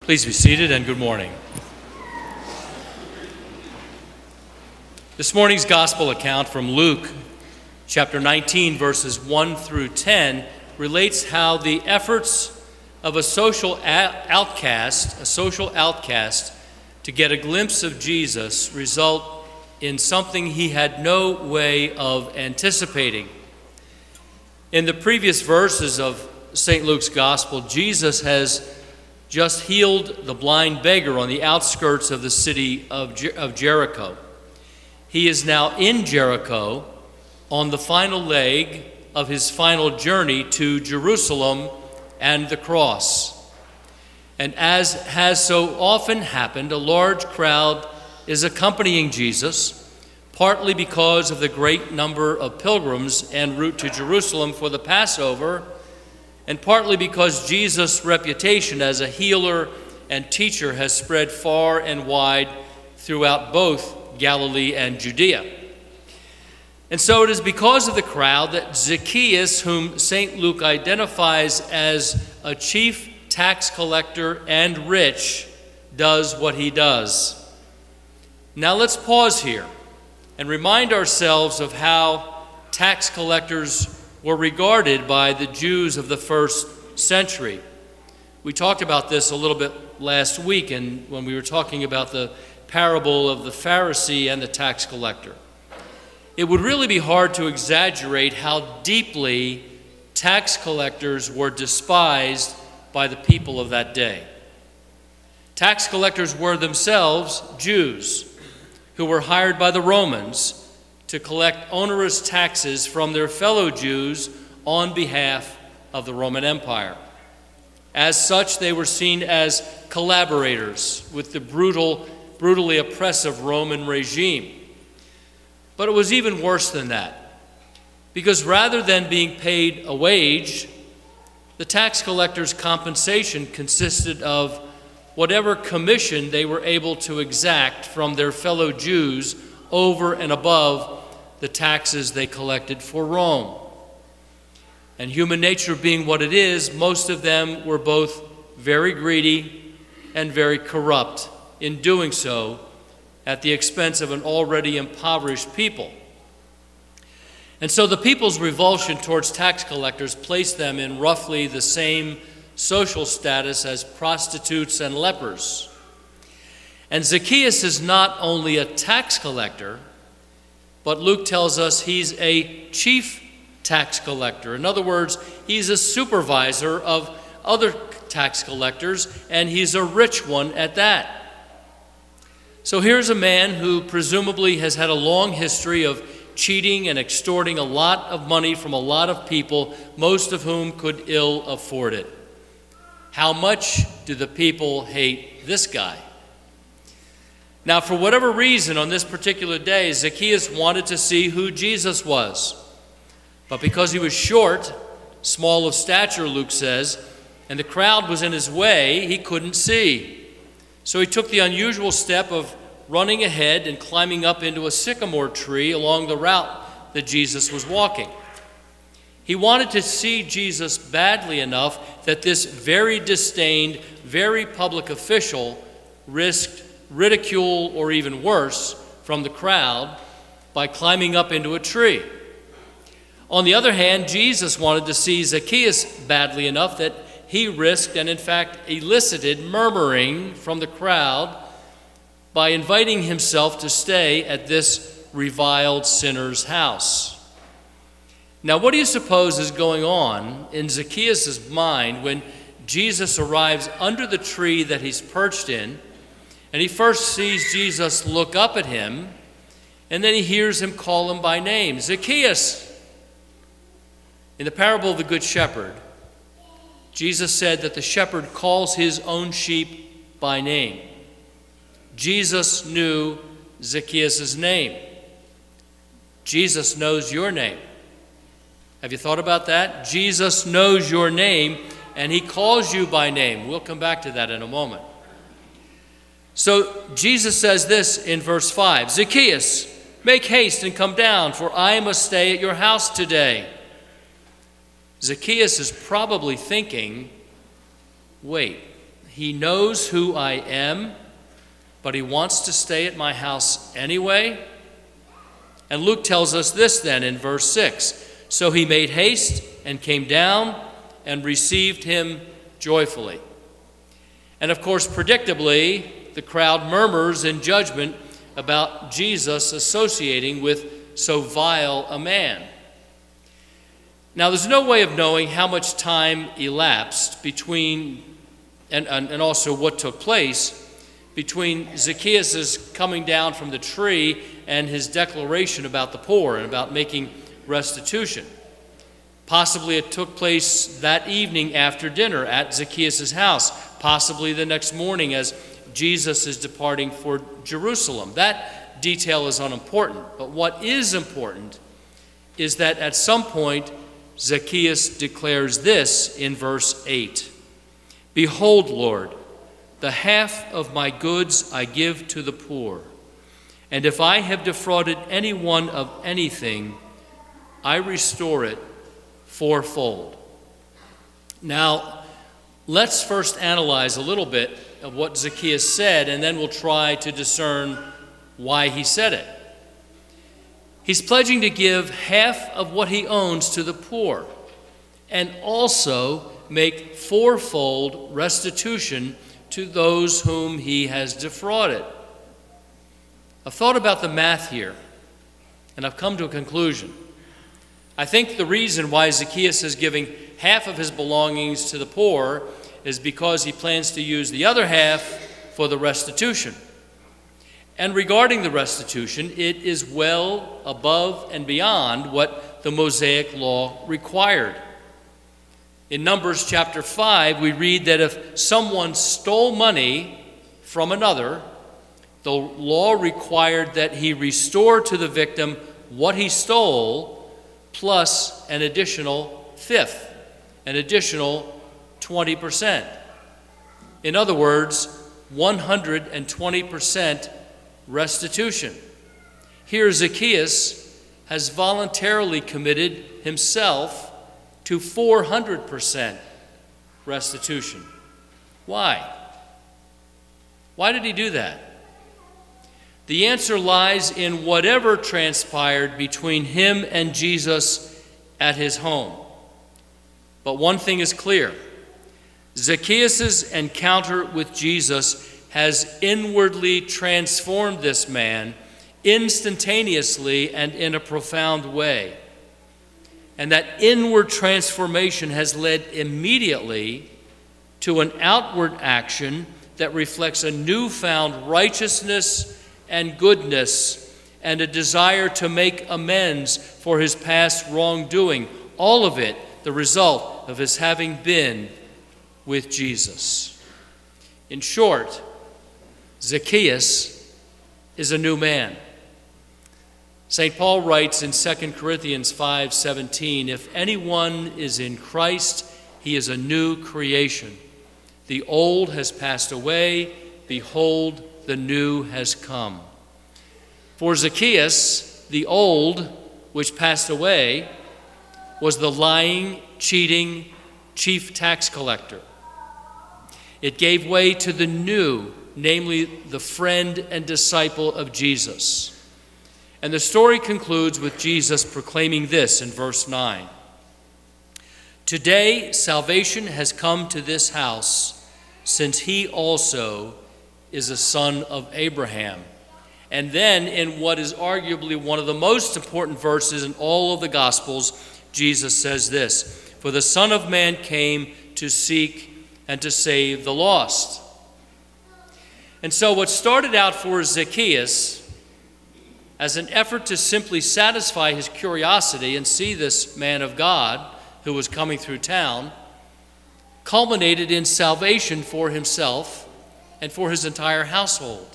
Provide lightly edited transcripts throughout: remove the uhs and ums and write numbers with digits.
Please be seated and good morning. This morning's gospel account from Luke chapter 19 verses 1 through 10 relates how the efforts of a social outcast to get a glimpse of Jesus result in something he had no way of anticipating. In the previous verses of St. Luke's gospel, Jesus has just healed the blind beggar on the outskirts of the city of Jericho. He is now in Jericho on the final leg of his final journey to Jerusalem and the cross. And as has so often happened, a large crowd is accompanying Jesus, partly because of the great number of pilgrims en route to Jerusalem for the Passover, and partly because Jesus' reputation as a healer and teacher has spread far and wide throughout both Galilee and Judea. And so it is because of the crowd that Zacchaeus, whom St. Luke identifies as a chief tax collector and rich, does what he does. Now let's pause here and remind ourselves of how tax collectors were regarded by the Jews of the first century. We talked about this a little bit last week when we were talking about the parable of the Pharisee and the tax collector. It would really be hard to exaggerate how deeply tax collectors were despised by the people of that day. Tax collectors were themselves Jews who were hired by the Romans to collect onerous taxes from their fellow Jews on behalf of the Roman Empire. As such, they were seen as collaborators with the brutally oppressive Roman regime. But it was even worse than that, because rather than being paid a wage, the tax collectors' compensation consisted of whatever commission they were able to exact from their fellow Jews over and above the taxes they collected for Rome. And human nature being what it is, most of them were both very greedy and very corrupt in doing so at the expense of an already impoverished people. And so the people's revulsion towards tax collectors placed them in roughly the same social status as prostitutes and lepers. And Zacchaeus is not only a tax collector, but Luke tells us he's a chief tax collector. In other words, he's a supervisor of other tax collectors, and he's a rich one at that. So here's a man who presumably has had a long history of cheating and extorting a lot of money from a lot of people, most of whom could ill afford it. How much do the people hate this guy? Now, for whatever reason, on this particular day, Zacchaeus wanted to see who Jesus was. But because he was short, small of stature, Luke says, and the crowd was in his way, he couldn't see. So he took the unusual step of running ahead and climbing up into a sycamore tree along the route that Jesus was walking. He wanted to see Jesus badly enough that this very disdained, very public official risked ridicule or even worse from the crowd by climbing up into a tree. On the other hand, Jesus wanted to see Zacchaeus badly enough that he risked and in fact elicited murmuring from the crowd by inviting himself to stay at this reviled sinner's house. Now, what do you suppose is going on in Zacchaeus' mind when Jesus arrives under the tree that he's perched in, and he first sees Jesus look up at him, and then he hears him call him by name, Zacchaeus. In the parable of the Good Shepherd, Jesus said that the shepherd calls his own sheep by name. Jesus knew Zacchaeus' name. Jesus knows your name. Have you thought about that? Jesus knows your name, and he calls you by name. We'll come back to that in a moment. So Jesus says this in verse 5, Zacchaeus, make haste and come down, for I must stay at your house today. Zacchaeus is probably thinking, wait, he knows who I am, but he wants to stay at my house anyway? And Luke tells us this then in verse 6. So he made haste and came down and received him joyfully. And of course, predictably, the crowd murmurs in judgment about Jesus associating with so vile a man. Now, there's no way of knowing how much time elapsed between, and also what took place between Zacchaeus' coming down from the tree and his declaration about the poor and about making restitution. Possibly it took place that evening after dinner at Zacchaeus' house, possibly the next morning as Jesus is departing for Jerusalem. That detail is unimportant, but what is important is that at some point Zacchaeus declares this in verse 8. Behold, Lord, the half of my goods I give to the poor, and if I have defrauded anyone of anything, I restore it fourfold. Now, let's first analyze a little bit of what Zacchaeus said, and then we'll try to discern why he said it. He's pledging to give half of what he owns to the poor, and also make fourfold restitution to those whom he has defrauded. I've thought about the math here, and I've come to a conclusion. I think the reason why Zacchaeus is giving half of his belongings to the poor is because he plans to use the other half for the restitution. And regarding the restitution, it is well above and beyond what the Mosaic law required. In Numbers chapter 5, we read that if someone stole money from another, the law required that he restore to the victim what he stole plus an additional fifth, an additional 20%. In other words, 120% restitution. Here Zacchaeus has voluntarily committed himself to 400% restitution. Why? Why did he do that? The answer lies in whatever transpired between him and Jesus at his home. But one thing is clear. Zacchaeus' encounter with Jesus has inwardly transformed this man instantaneously and in a profound way. And that inward transformation has led immediately to an outward action that reflects a newfound righteousness and goodness and a desire to make amends for his past wrongdoing. All of it the result of his having been with Jesus. In short, Zacchaeus is a new man. St. Paul writes in 2 Corinthians 5:17, if anyone is in Christ, he is a new creation. The old has passed away, behold, the new has come. For Zacchaeus, the old, which passed away, was the lying, cheating chief tax collector. It gave way to the new, namely the friend and disciple of Jesus. And the story concludes with Jesus proclaiming this in verse 9. Today salvation has come to this house, since he also is a son of Abraham. And then in what is arguably one of the most important verses in all of the Gospels, Jesus says this, for the Son of Man came to seek and to save the lost. And so what started out for Zacchaeus as an effort to simply satisfy his curiosity and see this man of God who was coming through town, culminated in salvation for himself and for his entire household.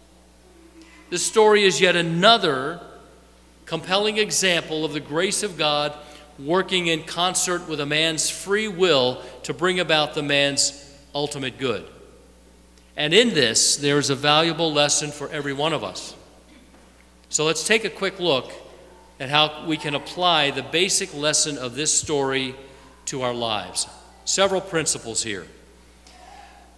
This story is yet another compelling example of the grace of God working in concert with a man's free will to bring about the man's ultimate good. And in this, there is a valuable lesson for every one of us. So let's take a quick look at how we can apply the basic lesson of this story to our lives. Several principles here.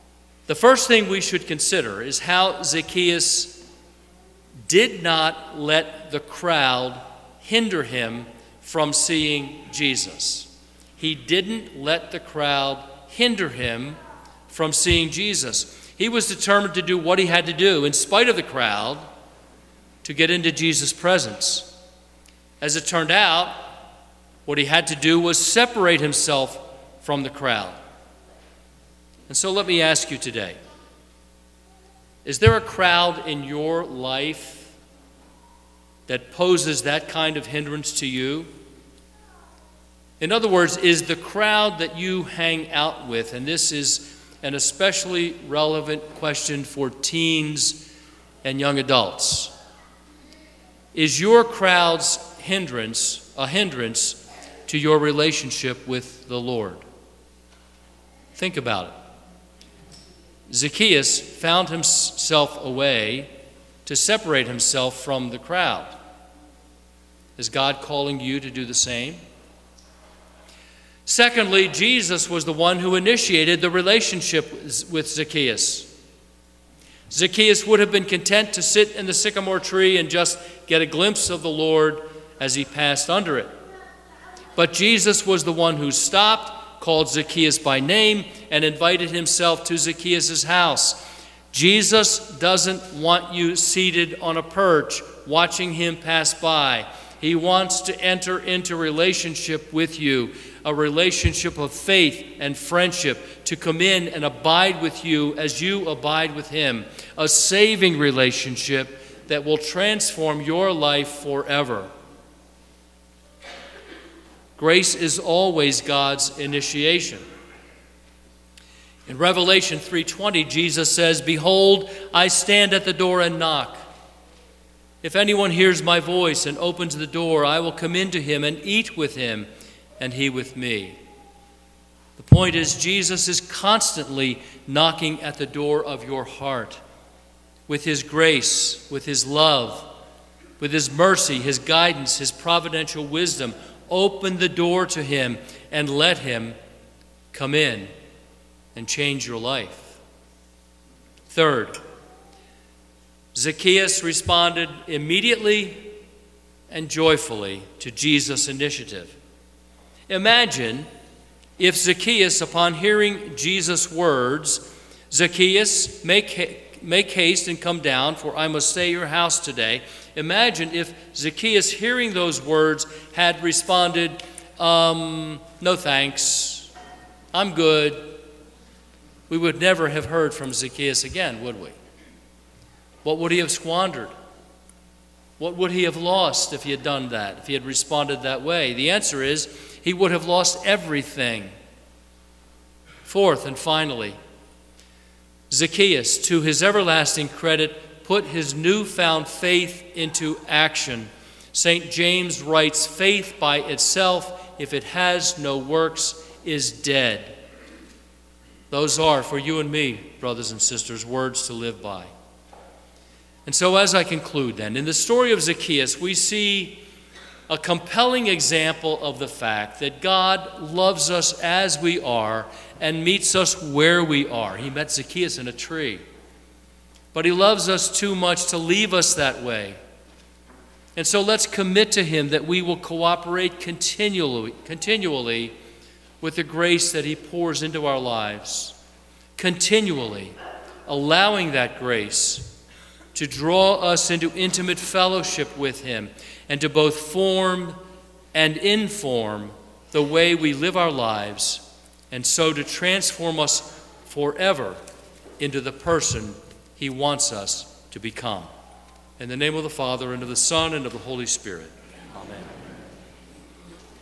The first thing we should consider is how Zacchaeus did not let the crowd hinder him from seeing Jesus. He didn't let the crowd hinder him from seeing Jesus. He was determined to do what he had to do, in spite of the crowd, to get into Jesus' presence. As it turned out, what he had to do was separate himself from the crowd. And so let me ask you today, is there a crowd in your life that poses that kind of hindrance to you? In other words, is the crowd that you hang out with, and this is an especially relevant question for teens and young adults, is your crowd's hindrance a hindrance to your relationship with the Lord? Think about it. Zacchaeus found himself a way to separate himself from the crowd. Is God calling you to do the same? Secondly, Jesus was the one who initiated the relationship with Zacchaeus. Zacchaeus would have been content to sit in the sycamore tree and just get a glimpse of the Lord as he passed under it. But Jesus was the one who stopped, called Zacchaeus by name, and invited himself to Zacchaeus' house. Jesus doesn't want you seated on a perch watching him pass by. He wants to enter into relationship with you, a relationship of faith and friendship, to come in and abide with you as you abide with him, a saving relationship that will transform your life forever. Grace is always God's initiation. In Revelation 3:20, Jesus says, "Behold, I stand at the door and knock. If anyone hears my voice and opens the door, I will come into him and eat with him, and he with me." The point is, Jesus is constantly knocking at the door of your heart with his grace, with his love, with his mercy, his guidance, his providential wisdom. Open the door to him and let him come in and change your life. Third, Zacchaeus responded immediately and joyfully to Jesus' initiative. Imagine if Zacchaeus, upon hearing Jesus' words, "Zacchaeus, make haste and come down, for I must stay at your house today." Imagine if Zacchaeus, hearing those words, had responded, "No thanks, I'm good." We would never have heard from Zacchaeus again, would we? What would he have squandered? What would he have lost if he had done that, if he had responded that way? The answer is, he would have lost everything. Fourth and finally, Zacchaeus, to his everlasting credit, put his newfound faith into action. St. James writes, "Faith by itself, if it has no works, is dead." Those are, for you and me, brothers and sisters, words to live by. And so as I conclude then, in the story of Zacchaeus, we see a compelling example of the fact that God loves us as we are and meets us where we are. He met Zacchaeus in a tree. But he loves us too much to leave us that way. And so let's commit to him that we will cooperate continually with the grace that he pours into our lives, continually allowing that grace to draw us into intimate fellowship with him and to both form and inform the way we live our lives, and so to transform us forever into the person he wants us to become. In the name of the Father, and of the Son, and of the Holy Spirit. Amen.